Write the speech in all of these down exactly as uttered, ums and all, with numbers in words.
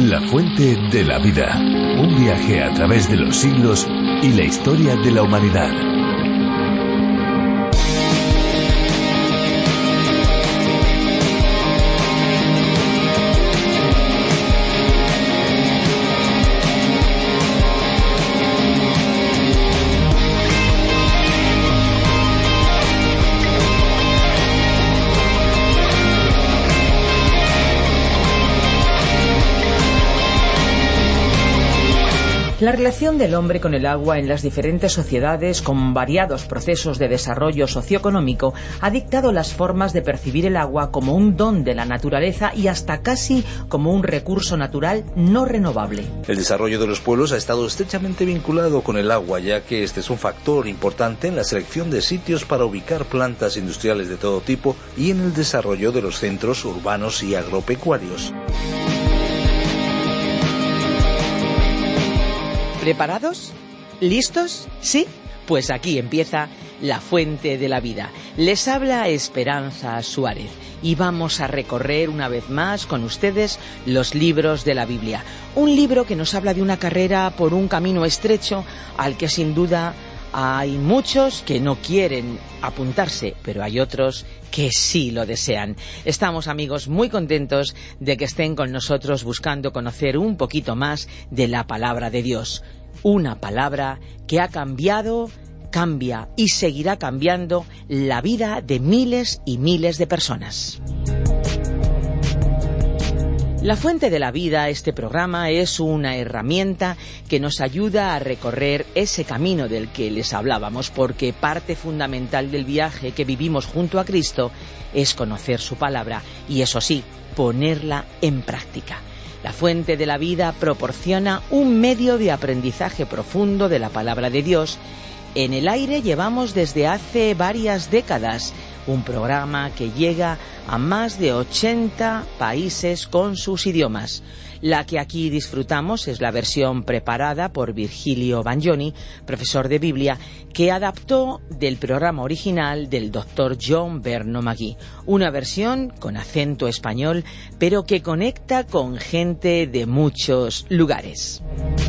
La fuente de la vida. Un viaje a través de los siglos y la historia de la humanidad. La relación del hombre con el agua en las diferentes sociedades con variados procesos de desarrollo socioeconómico ha dictado las formas de percibir el agua como un don de la naturaleza y hasta casi como un recurso natural no renovable. El desarrollo de los pueblos ha estado estrechamente vinculado con el agua, ya que este es un factor importante en la selección de sitios para ubicar plantas industriales de todo tipo y en el desarrollo de los centros urbanos y agropecuarios. ¿Preparados? ¿Listos? ¿Sí? Pues aquí empieza La Fuente de la Vida. Les habla Esperanza Suárez y vamos a recorrer una vez más con ustedes los libros de la Biblia. Un libro que nos habla de una carrera por un camino estrecho al que sin duda hay muchos que no quieren apuntarse, pero hay otros que sí lo desean. Estamos, amigos, muy contentos de que estén con nosotros buscando conocer un poquito más de la palabra de Dios. Una palabra que ha cambiado, cambia y seguirá cambiando la vida de miles y miles de personas. La Fuente de la Vida, este programa, es una herramienta que nos ayuda a recorrer ese camino del que les hablábamos, porque parte fundamental del viaje que vivimos junto a Cristo es conocer su palabra y, eso sí, ponerla en práctica. La Fuente de la Vida proporciona un medio de aprendizaje profundo de la palabra de Dios. En el aire llevamos desde hace varias décadas un programa que llega a más de ochenta países con sus idiomas. La que aquí disfrutamos es la versión preparada por Virgilio Bagnoni, profesor de Biblia, que adaptó del programa original del doctor John Berno Magui. Una versión con acento español, pero que conecta con gente de muchos lugares.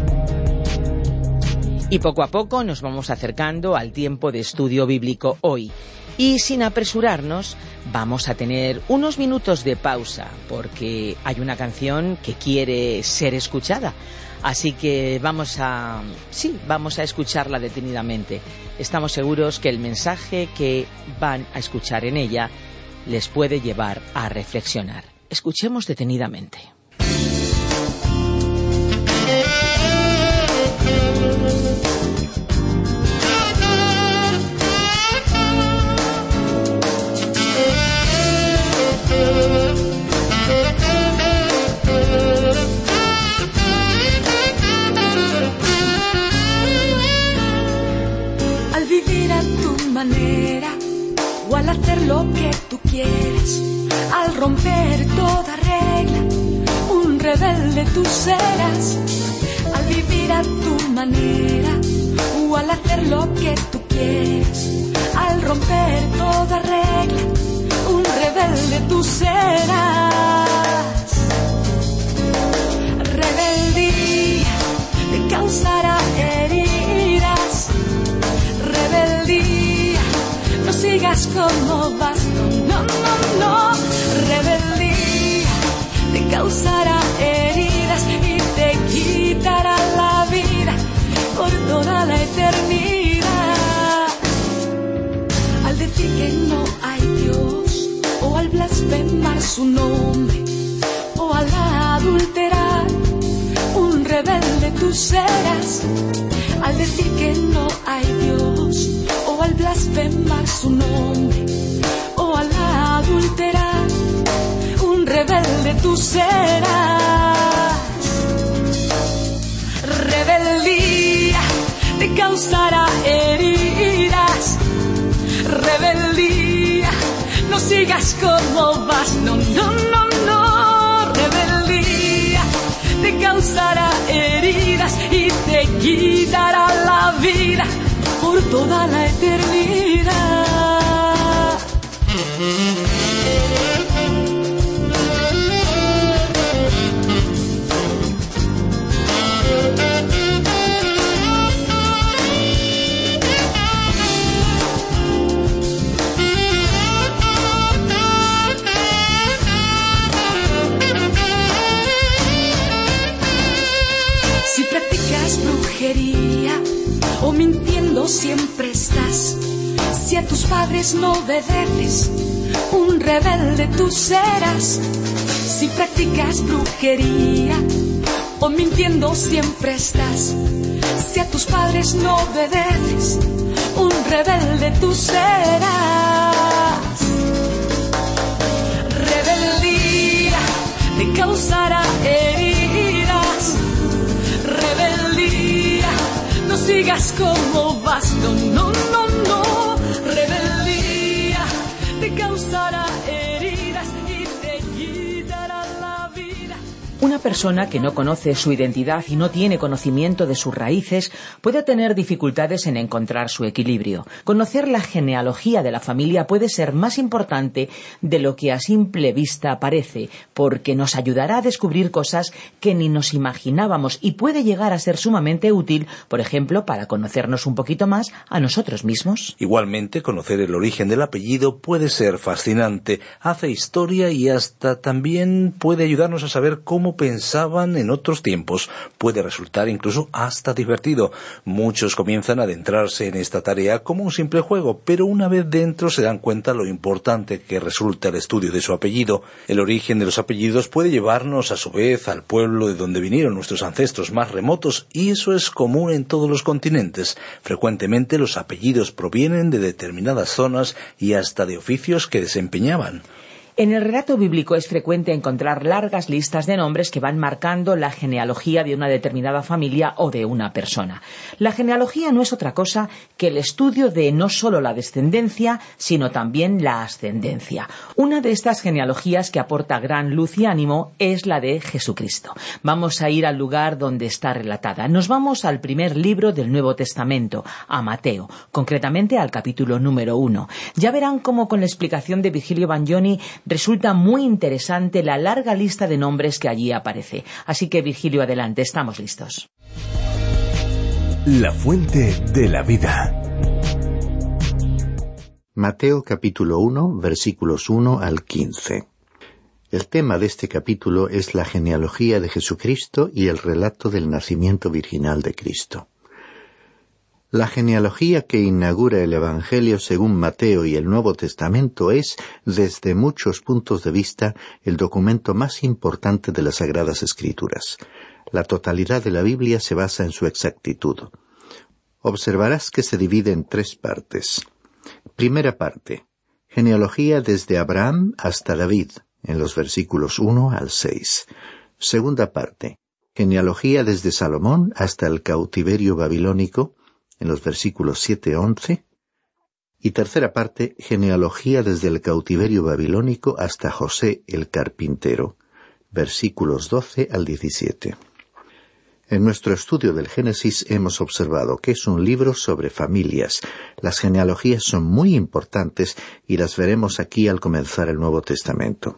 Y poco a poco nos vamos acercando al tiempo de estudio bíblico hoy. Y sin apresurarnos, vamos a tener unos minutos de pausa, porque hay una canción que quiere ser escuchada. Así que vamos a, sí, vamos a escucharla detenidamente. Estamos seguros que el mensaje que van a escuchar en ella les puede llevar a reflexionar. Escuchemos detenidamente. Al vivir a tu manera o al hacer lo que tú quieres, al romper toda regla, un rebelde tú serás. Al vivir a tu manera o al hacer lo que tú quieres, al romper toda regla, un rebelde tú serás. Rebeldía te causará heridas. Rebeldía, no sigas como vas, no, no, no. Rebeldía te causará heridas y te quitará la vida por toda la eternidad. Al decir que no hay Dios, o al blasfemar su nombre, o al adulterar, un rebelde tú serás. Al decir que no hay Dios, o al blasfemar su nombre, o al adulterar, un rebelde tú serás. Rebeldía te causará heridas. Rebeldía, no sigas como vas, no, no, no, no. Rebeldía te causará heridas y te quitará la vida por toda la eternidad. brujería o mintiendo siempre estás. Si a tus padres no obedeces, un rebelde tú serás. Si practicas brujería o mintiendo siempre estás. Si a tus padres no obedeces, un rebelde tú serás. Rebeldía te causará heridas. Rebeldía, no sigas como vas. No, no, no, no. Rebeldía te causará heridas y te quitará la vida. Una persona que no conoce su identidad y no tiene conocimiento de sus raíces puede tener dificultades en encontrar su equilibrio. Conocer la genealogía de la familia puede ser más importante de lo que a simple vista parece, porque nos ayudará a descubrir cosas que ni nos imaginábamos y puede llegar a ser sumamente útil, por ejemplo, para conocernos un poquito más a nosotros mismos. Igualmente, conocer el origen del apellido puede ser fascinante, hace historia y hasta también puede ayudarnos a saber cómo pensaban en otros tiempos. Puede resultar incluso hasta divertido. Muchos comienzan a adentrarse en esta tarea como un simple juego, pero una vez dentro se dan cuenta lo importante que resulta el estudio de su apellido. El origen de los apellidos puede llevarnos a su vez al pueblo de donde vinieron nuestros ancestros más remotos, y eso es común en todos los continentes. Frecuentemente los apellidos provienen de determinadas zonas y hasta de oficios que desempeñaban. En el relato bíblico es frecuente encontrar largas listas de nombres que van marcando la genealogía de una determinada familia o de una persona. La genealogía no es otra cosa que el estudio de no solo la descendencia, sino también la ascendencia. Una de estas genealogías que aporta gran luz y ánimo es la de Jesucristo. Vamos a ir al lugar donde está relatada. Nos vamos al primer libro del Nuevo Testamento, a Mateo, concretamente al capítulo número uno. Ya verán cómo con la explicación de Virgilio Bagnoni resulta muy interesante la larga lista de nombres que allí aparece. Así que, Virgilio, adelante, estamos listos. La fuente de la vida. Mateo capítulo uno, versículos uno al quince. El tema de este capítulo es la genealogía de Jesucristo y el relato del nacimiento virginal de Cristo. La genealogía que inaugura el Evangelio según Mateo y el Nuevo Testamento es, desde muchos puntos de vista, el documento más importante de las Sagradas Escrituras. La totalidad de la Biblia se basa en su exactitud. Observarás que se divide en tres partes. Primera parte, genealogía desde Abraham hasta David, en los versículos uno al seis. Segunda parte, genealogía desde Salomón hasta el cautiverio babilónico, en los versículos siete a once, y tercera parte, genealogía desde el cautiverio babilónico hasta José el carpintero, versículos doce al diecisiete. En nuestro estudio del Génesis hemos observado que es un libro sobre familias. Las genealogías son muy importantes y las veremos aquí al comenzar el Nuevo Testamento.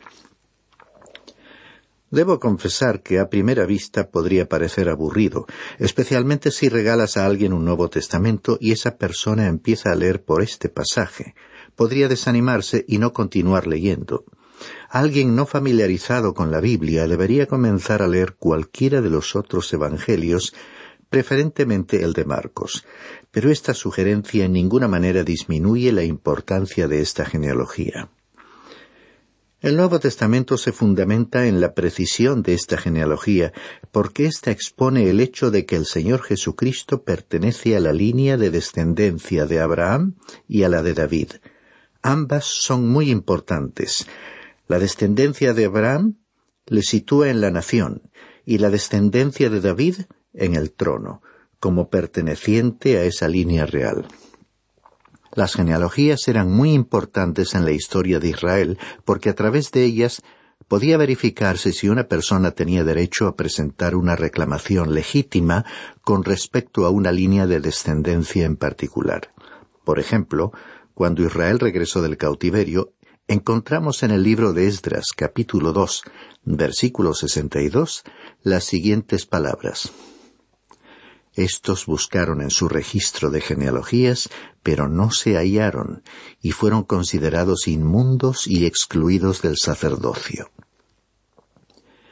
Debo confesar que a primera vista podría parecer aburrido, especialmente si regalas a alguien un Nuevo Testamento y esa persona empieza a leer por este pasaje. Podría desanimarse y no continuar leyendo. Alguien no familiarizado con la Biblia debería comenzar a leer cualquiera de los otros evangelios, preferentemente el de Marcos. Pero esta sugerencia en ninguna manera disminuye la importancia de esta genealogía. El Nuevo Testamento se fundamenta en la precisión de esta genealogía, porque ésta expone el hecho de que el Señor Jesucristo pertenece a la línea de descendencia de Abraham y a la de David. Ambas son muy importantes. La descendencia de Abraham le sitúa en la nación, y la descendencia de David en el trono, como perteneciente a esa línea real. Las genealogías eran muy importantes en la historia de Israel, porque a través de ellas podía verificarse si una persona tenía derecho a presentar una reclamación legítima con respecto a una línea de descendencia en particular. Por ejemplo, cuando Israel regresó del cautiverio, encontramos en el libro de Esdras, capítulo dos, versículo sesenta y dos, las siguientes palabras. Estos buscaron en su registro de genealogías, pero no se hallaron, y fueron considerados inmundos y excluidos del sacerdocio.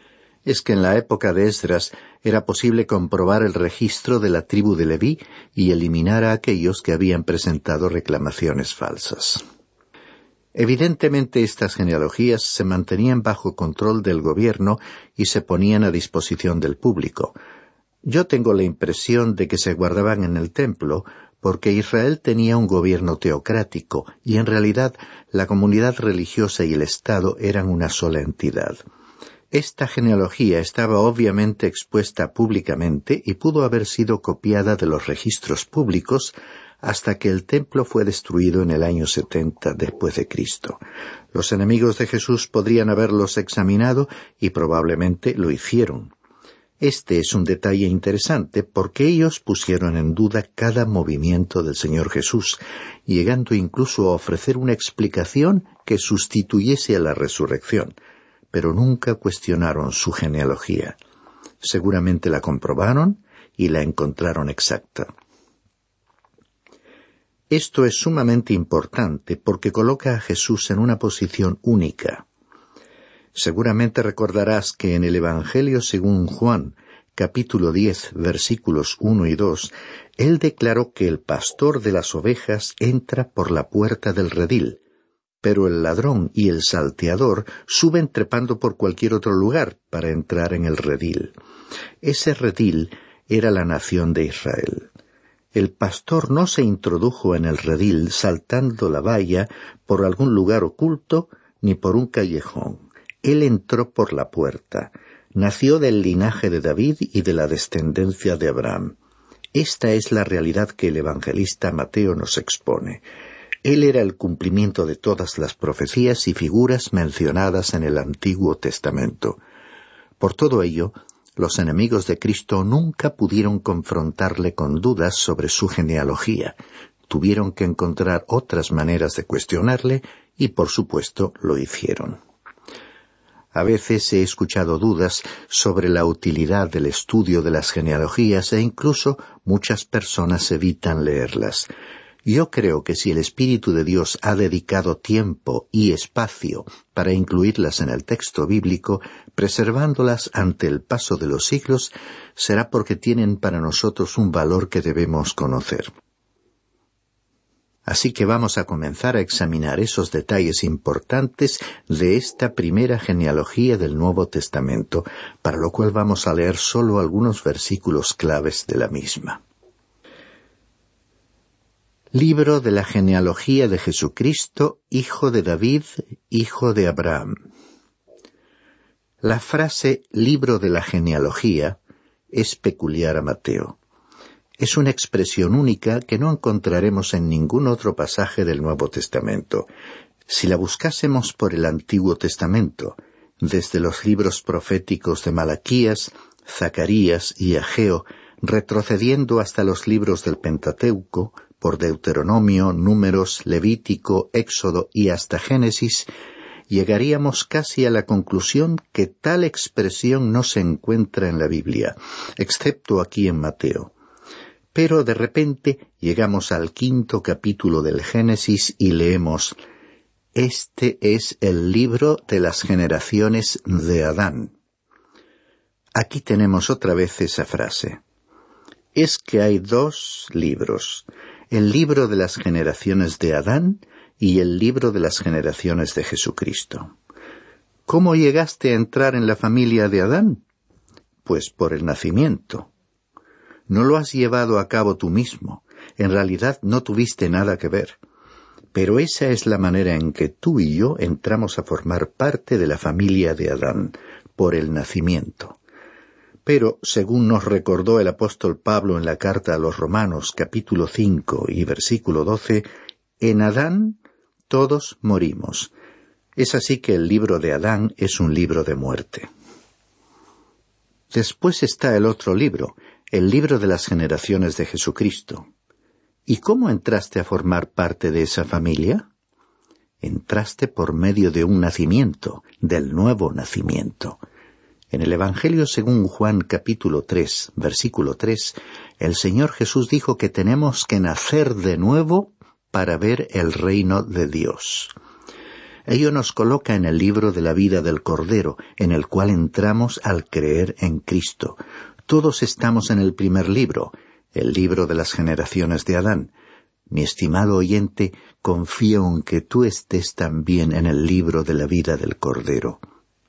es que en la época de Esdras era posible comprobar el registro de la tribu de Leví y eliminar a aquellos que habían presentado reclamaciones falsas. Evidentemente estas genealogías se mantenían bajo control del gobierno y se ponían a disposición del público. Yo tengo la impresión de que se guardaban en el templo porque Israel tenía un gobierno teocrático y en realidad la comunidad religiosa y el Estado eran una sola entidad. Esta genealogía estaba obviamente expuesta públicamente y pudo haber sido copiada de los registros públicos hasta que el templo fue destruido en el año setenta después de Cristo. Los enemigos de Jesús podrían haberlos examinado y probablemente lo hicieron. Este es un detalle interesante porque ellos pusieron en duda cada movimiento del Señor Jesús, llegando incluso a ofrecer una explicación que sustituyese a la resurrección, pero nunca cuestionaron su genealogía. Seguramente la comprobaron y la encontraron exacta. Esto es sumamente importante porque coloca a Jesús en una posición única. Seguramente recordarás que en el Evangelio según Juan, capítulo diez, versículos uno y dos, él declaró que el pastor de las ovejas entra por la puerta del redil, pero el ladrón y el salteador suben trepando por cualquier otro lugar para entrar en el redil. Ese redil era la nación de Israel. El pastor no se introdujo en el redil saltando la valla por algún lugar oculto ni por un callejón. Él entró por la puerta. Nació del linaje de David y de la descendencia de Abraham. Esta es la realidad que el evangelista Mateo nos expone. Él era el cumplimiento de todas las profecías y figuras mencionadas en el Antiguo Testamento. Por todo ello, los enemigos de Cristo nunca pudieron confrontarle con dudas sobre su genealogía. Tuvieron que encontrar otras maneras de cuestionarle y, por supuesto, lo hicieron. A veces he escuchado dudas sobre la utilidad del estudio de las genealogías e incluso muchas personas evitan leerlas. Yo creo que si el Espíritu de Dios ha dedicado tiempo y espacio para incluirlas en el texto bíblico, preservándolas ante el paso de los siglos, será porque tienen para nosotros un valor que debemos conocer. Así que vamos a comenzar a examinar esos detalles importantes de esta primera genealogía del Nuevo Testamento, para lo cual vamos a leer solo algunos versículos claves de la misma. Libro de la genealogía de Jesucristo, hijo de David, hijo de Abraham. La frase libro de la genealogía es peculiar a Mateo. Es una expresión única que no encontraremos en ningún otro pasaje del Nuevo Testamento. Si la buscásemos por el Antiguo Testamento, desde los libros proféticos de Malaquías, Zacarías y Ageo, retrocediendo hasta los libros del Pentateuco, por Deuteronomio, Números, Levítico, Éxodo y hasta Génesis, llegaríamos casi a la conclusión que tal expresión no se encuentra en la Biblia, excepto aquí en Mateo. Pero de repente llegamos al quinto capítulo del Génesis y leemos: «Este es el libro de las generaciones de Adán». Aquí tenemos otra vez esa frase. Es que hay dos libros, el libro de las generaciones de Adán y el libro de las generaciones de Jesucristo. ¿Cómo llegaste a entrar en la familia de Adán? Pues por el nacimiento. No lo has llevado a cabo tú mismo. En realidad no tuviste nada que ver. Pero esa es la manera en que tú y yo entramos a formar parte de la familia de Adán, por el nacimiento. Pero, según nos recordó el apóstol Pablo en la carta a los Romanos, capítulo cinco y versículo doce, en Adán todos morimos. Es así que el libro de Adán es un libro de muerte. Después está el otro libro, el libro de las generaciones de Jesucristo. ¿Y cómo entraste a formar parte de esa familia? Entraste por medio de un nacimiento, del nuevo nacimiento. En el Evangelio según Juan capítulo tres, versículo tres, el Señor Jesús dijo que tenemos que nacer de nuevo para ver el reino de Dios. Ello nos coloca en el libro de la vida del Cordero, en el cual entramos al creer en Cristo. Todos estamos en el primer libro, el libro de las generaciones de Adán. Mi estimado oyente, confío en que tú estés también en el libro de la vida del Cordero.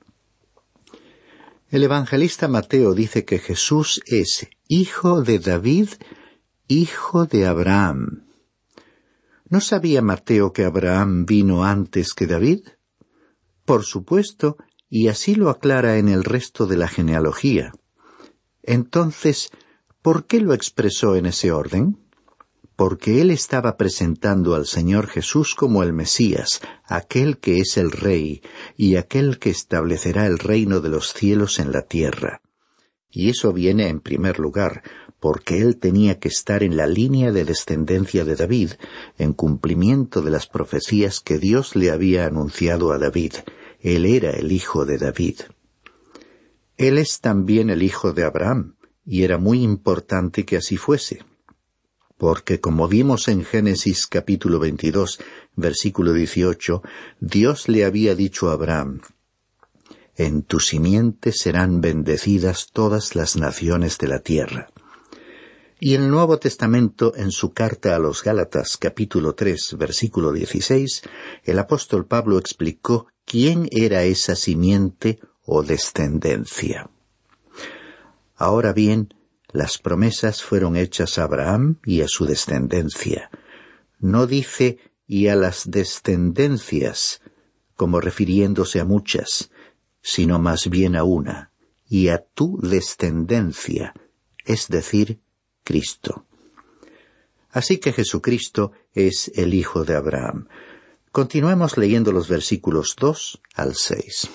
El evangelista Mateo dice que Jesús es hijo de David, hijo de Abraham. ¿No sabía Mateo que Abraham vino antes que David? Por supuesto, y así lo aclara en el resto de la genealogía. Entonces, ¿por qué lo expresó en ese orden? Porque él estaba presentando al Señor Jesús como el Mesías, aquel que es el Rey, y aquel que establecerá el reino de los cielos en la tierra. Y eso viene en primer lugar, porque él tenía que estar en la línea de descendencia de David, en cumplimiento de las profecías que Dios le había anunciado a David. Él era el hijo de David. Él es también el hijo de Abraham, y era muy importante que así fuese. Porque como vimos en Génesis capítulo veintidós, versículo dieciocho, Dios le había dicho a Abraham: «En tu simiente serán bendecidas todas las naciones de la tierra». Y en el Nuevo Testamento, en su carta a los Gálatas capítulo tres, versículo dieciséis, el apóstol Pablo explicó quién era esa simiente o descendencia. Ahora bien, las promesas fueron hechas a Abraham y a su descendencia. No dice «y a las descendencias», como refiriéndose a muchas, sino más bien a una, «y a tu descendencia», es decir, Cristo. Así que Jesucristo es el hijo de Abraham. Continuemos leyendo los versículos dos al seis.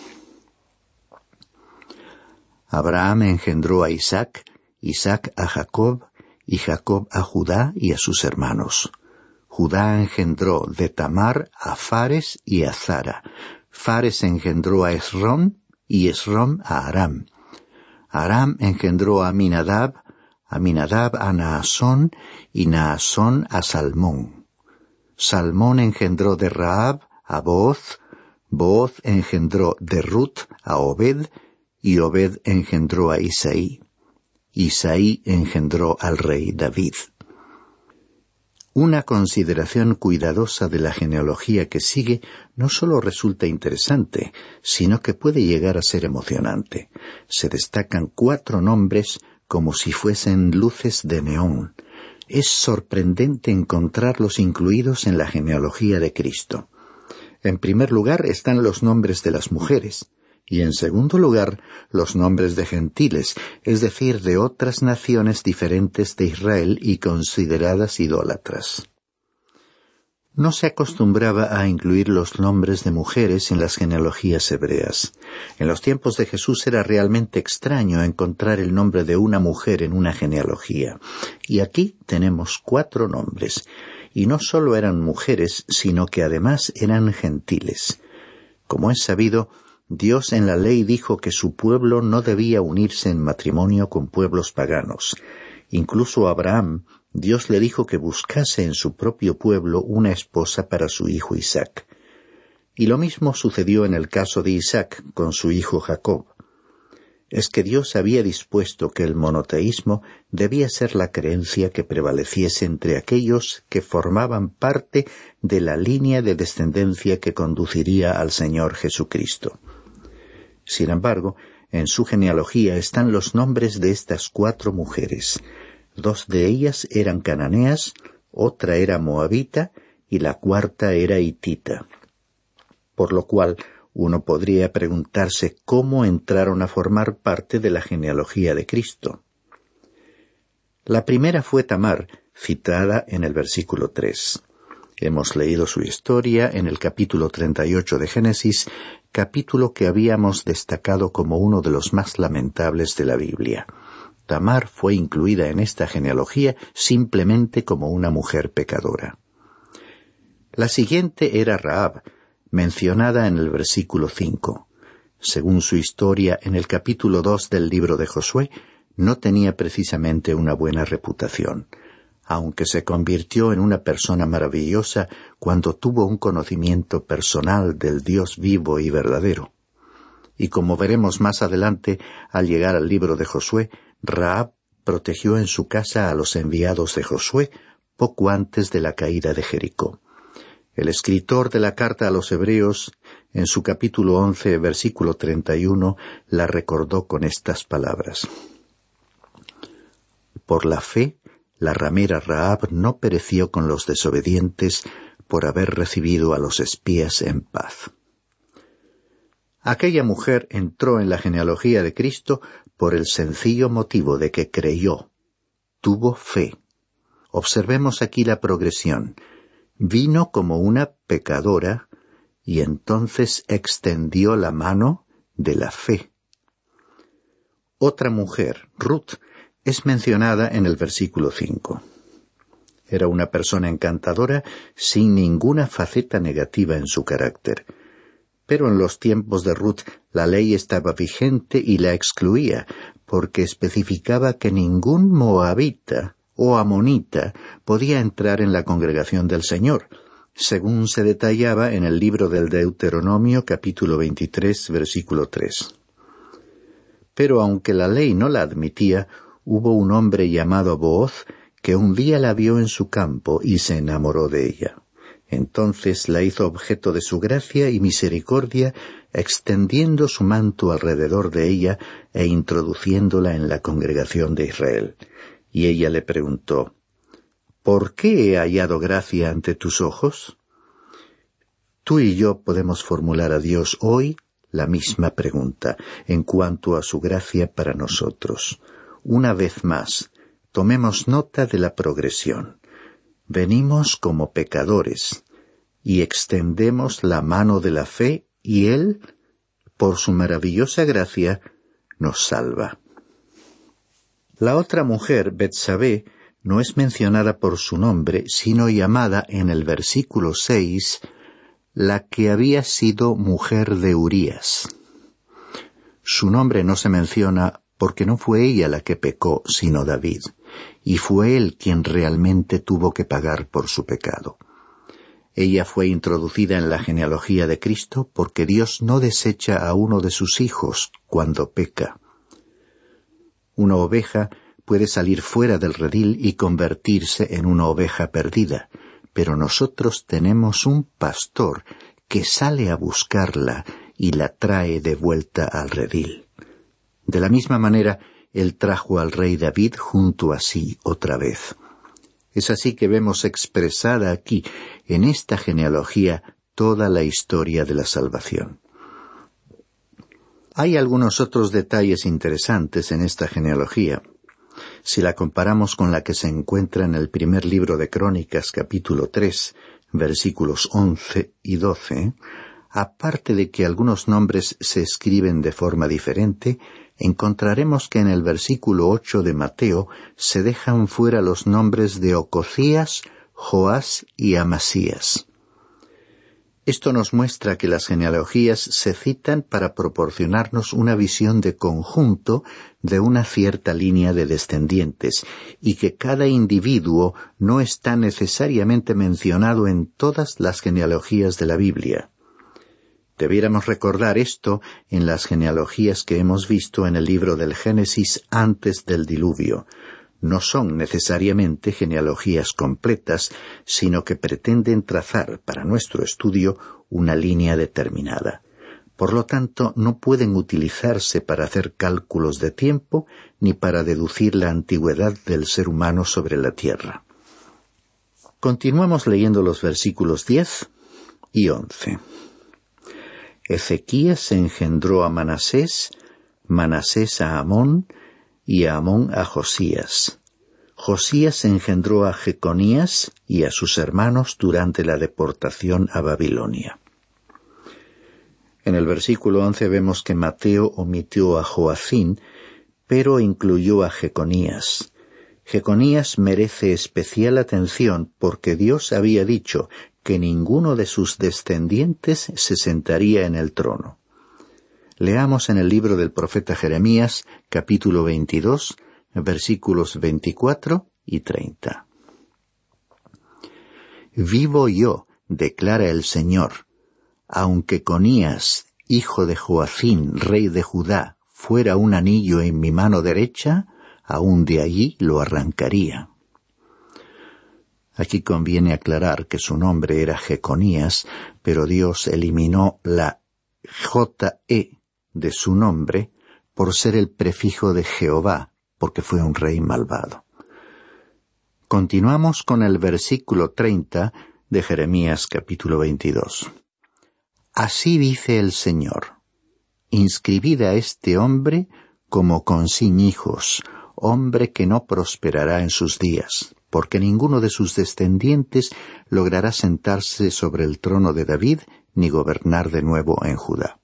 Abraham engendró a Isaac, Isaac a Jacob, y Jacob a Judá y a sus hermanos. Judá engendró de Tamar a Fares y a Zara. Fares engendró a Esrom, y Esrom a Aram. Aram engendró a Aminadab, Aminadab a Naasón, y Naasón a Salmón. Salmón engendró de Rahab a Booz, Booz engendró de Ruth a Obed, y Obed engendró a Isaí. Isaí engendró al rey David. Una consideración cuidadosa de la genealogía que sigue no solo resulta interesante, sino que puede llegar a ser emocionante. Se destacan cuatro nombres como si fuesen luces de neón. Es sorprendente encontrarlos incluidos en la genealogía de Cristo. En primer lugar están los nombres de las mujeres, y en segundo lugar los nombres de gentiles, es decir, de otras naciones diferentes de Israel y consideradas idólatras. No se acostumbraba a incluir los nombres de mujeres en las genealogías hebreas. En los tiempos de Jesús era realmente extraño encontrar el nombre de una mujer en una genealogía. Y aquí tenemos cuatro nombres. Y no solo eran mujeres, sino que además eran gentiles. Como es sabido, Dios en la ley dijo que su pueblo no debía unirse en matrimonio con pueblos paganos. Incluso a Abraham, Dios le dijo que buscase en su propio pueblo una esposa para su hijo Isaac. Y lo mismo sucedió en el caso de Isaac con su hijo Jacob. Es que Dios había dispuesto que el monoteísmo debía ser la creencia que prevaleciese entre aquellos que formaban parte de la línea de descendencia que conduciría al Señor Jesucristo. Sin embargo, en su genealogía están los nombres de estas cuatro mujeres. Dos de ellas eran cananeas, otra era moabita y la cuarta era hitita. Por lo cual, uno podría preguntarse cómo entraron a formar parte de la genealogía de Cristo. La primera fue Tamar, citada en el versículo tres. Hemos leído su historia en el capítulo treinta y ocho de Génesis, capítulo que habíamos destacado como uno de los más lamentables de la Biblia. Tamar fue incluida en esta genealogía simplemente como una mujer pecadora. La siguiente era Rahab, mencionada en el versículo cinco. Según su historia en el capítulo dos del libro de Josué, no tenía precisamente una buena reputación. aunque se convirtió en una persona maravillosa cuando tuvo un conocimiento personal del Dios vivo y verdadero. Y como veremos más adelante, al llegar al libro de Josué, Rahab protegió en su casa a los enviados de Josué poco antes de la caída de Jericó. El escritor de la carta a los Hebreos, en su capítulo once, versículo treinta y uno, la recordó con estas palabras. Por la fe, la ramera Rahab no pereció con los desobedientes por haber recibido a los espías en paz. Aquella mujer entró en la genealogía de Cristo por el sencillo motivo de que creyó, tuvo fe. Observemos aquí la progresión. Vino como una pecadora y entonces extendió la mano de la fe. Otra mujer, Ruth, es mencionada en el versículo cinco. Era una persona encantadora sin ninguna faceta negativa en su carácter. Pero en los tiempos de Ruth la ley estaba vigente y la excluía, porque especificaba que ningún moabita o amonita podía entrar en la congregación del Señor, según se detallaba en el libro del Deuteronomio capítulo veintitrés, versículo tres. Pero aunque la ley no la admitía, hubo un hombre llamado Booz que un día la vio en su campo y se enamoró de ella. Entonces la hizo objeto de su gracia y misericordia, extendiendo su manto alrededor de ella e introduciéndola en la congregación de Israel. Y ella le preguntó, ¿por qué he hallado gracia ante tus ojos? Tú y yo podemos formular a Dios hoy la misma pregunta en cuanto a su gracia para nosotros. Una vez más, tomemos nota de la progresión. Venimos como pecadores y extendemos la mano de la fe y Él, por su maravillosa gracia, nos salva. La otra mujer, Betsabé, no es mencionada por su nombre, sino llamada en el versículo seis, la que había sido mujer de Urías. Su nombre no se menciona porque no fue ella la que pecó, sino David, y fue él quien realmente tuvo que pagar por su pecado. Ella fue introducida en la genealogía de Cristo porque Dios no desecha a uno de sus hijos cuando peca. Una oveja puede salir fuera del redil y convertirse en una oveja perdida, pero nosotros tenemos un pastor que sale a buscarla y la trae de vuelta al redil. De la misma manera, él trajo al rey David junto a sí otra vez. Es así que vemos expresada aquí, en esta genealogía, toda la historia de la salvación. Hay algunos otros detalles interesantes en esta genealogía. Si la comparamos con la que se encuentra en el primer libro de Crónicas, capítulo tres, versículos once y doce, aparte de que algunos nombres se escriben de forma diferente, encontraremos que en el versículo ocho de Mateo se dejan fuera los nombres de Ocosías, Joás y Amasías. Esto nos muestra que las genealogías se citan para proporcionarnos una visión de conjunto de una cierta línea de descendientes, y que cada individuo no está necesariamente mencionado en todas las genealogías de la Biblia. Debiéramos recordar esto en las genealogías que hemos visto en el libro del Génesis antes del diluvio. No son necesariamente genealogías completas, sino que pretenden trazar para nuestro estudio una línea determinada. Por lo tanto, no pueden utilizarse para hacer cálculos de tiempo ni para deducir la antigüedad del ser humano sobre la tierra. Continuamos leyendo los versículos diez y once. Ezequías engendró a Manasés, Manasés a Amón, y a Amón a Josías. Josías engendró a Jeconías y a sus hermanos durante la deportación a Babilonia. En el versículo once vemos que Mateo omitió a Joacín, pero incluyó a Jeconías. Jeconías merece especial atención porque Dios había dicho que ninguno de sus descendientes se sentaría en el trono. Leamos en el libro del profeta Jeremías, capítulo veintidós, versículos veinticuatro y treinta. Vivo yo, declara el Señor, aunque Conías, hijo de Joacín, rey de Judá, fuera un anillo en mi mano derecha, aún de allí lo arrancaría. Aquí conviene aclarar que su nombre era Jeconías, pero Dios eliminó la J E de su nombre por ser el prefijo de Jehová, porque fue un rey malvado. Continuamos con el versículo treinta de Jeremías capítulo veintidós. Así dice el Señor: inscribid a este hombre como con sin hijos, hombre que no prosperará en sus días, porque ninguno de sus descendientes logrará sentarse sobre el trono de David, ni gobernar de nuevo en Judá.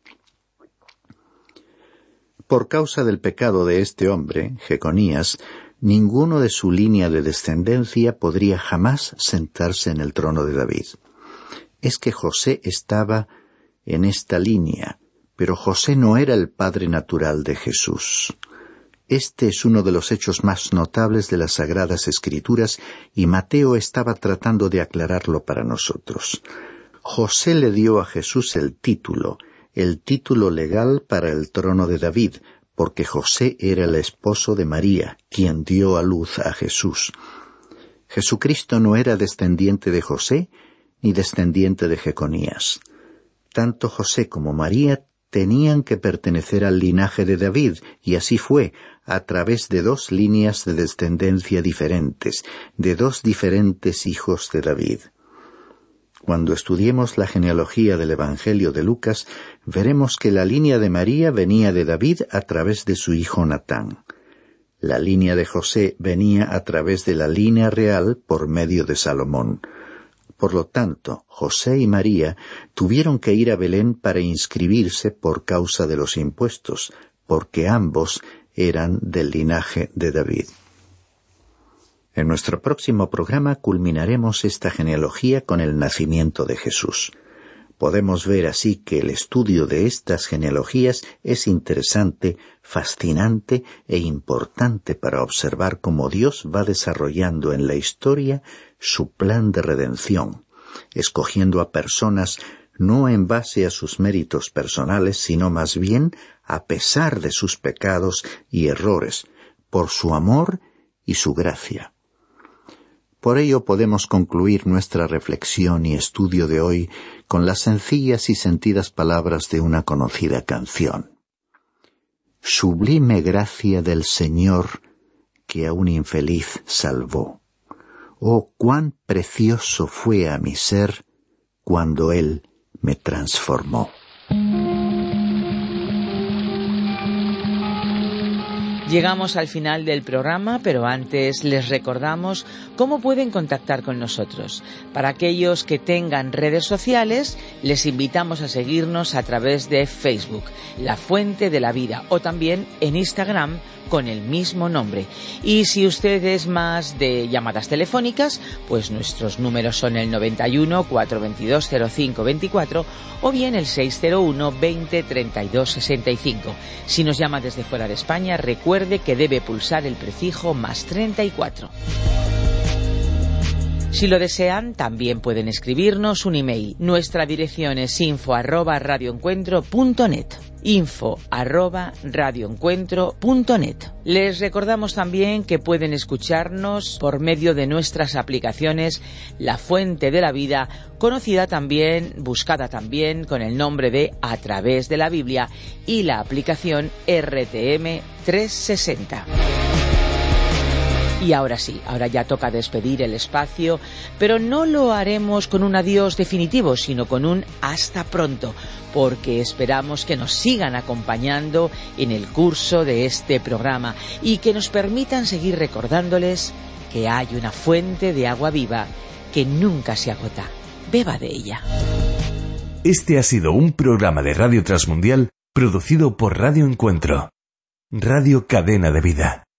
Por causa del pecado de este hombre, Jeconías, ninguno de su línea de descendencia podría jamás sentarse en el trono de David. Es que José estaba en esta línea, pero José no era el padre natural de Jesús. Este es uno de los hechos más notables de las Sagradas Escrituras, y Mateo estaba tratando de aclararlo para nosotros. José le dio a Jesús el título, el título legal para el trono de David, porque José era el esposo de María, quien dio a luz a Jesús. Jesucristo no era descendiente de José, ni descendiente de Jeconías. Tanto José como María tenían que pertenecer al linaje de David, y así fue, a través de dos líneas de descendencia diferentes, de dos diferentes hijos de David. Cuando estudiemos la genealogía del Evangelio de Lucas, veremos que la línea de María venía de David a través de su hijo Natán. La línea de José venía a través de la línea real por medio de Salomón. Por lo tanto, José y María tuvieron que ir a Belén para inscribirse por causa de los impuestos, porque ambos eran del linaje de David. En nuestro próximo programa culminaremos esta genealogía con el nacimiento de Jesús. Podemos ver así que el estudio de estas genealogías es interesante, fascinante e importante para observar cómo Dios va desarrollando en la historia su plan de redención, escogiendo a personas no en base a sus méritos personales, sino más bien a pesar de sus pecados y errores, por su amor y su gracia. Por ello podemos concluir nuestra reflexión y estudio de hoy con las sencillas y sentidas palabras de una conocida canción. Sublime gracia del Señor que a un infeliz salvó. Oh, cuán precioso fue a mi ser cuando Él me transformó. Llegamos al final del programa, pero antes les recordamos cómo pueden contactar con nosotros. Para aquellos que tengan redes sociales, les invitamos a seguirnos a través de Facebook, La Fuente de la Vida, o también en Instagram con el mismo nombre. Y si usted es más de llamadas telefónicas, pues nuestros números son el noventa y uno, cuatrocientos veintidós, cero cinco veinticuatro o bien el seiscientos uno, veinte, treinta y dos, sesenta y cinco. Si nos llama desde fuera de España, recuerde que debe pulsar el prefijo más treinta y cuatro. Si lo desean, también pueden escribirnos un email. Nuestra dirección es info arroba radioencuentro punto net. info arroba radioencuentro punto net. Les recordamos también que pueden escucharnos por medio de nuestras aplicaciones La Fuente de la Vida, conocida también, buscada también con el nombre de A Través de la Biblia, y la aplicación R T M trescientos sesenta. Y ahora sí, ahora ya toca despedir el espacio, pero no lo haremos con un adiós definitivo, sino con un hasta pronto, porque esperamos que nos sigan acompañando en el curso de este programa y que nos permitan seguir recordándoles que hay una fuente de agua viva que nunca se agota. Beba de ella. Este ha sido un programa de Radio Transmundial producido por Radio Encuentro, Radio Cadena de Vida.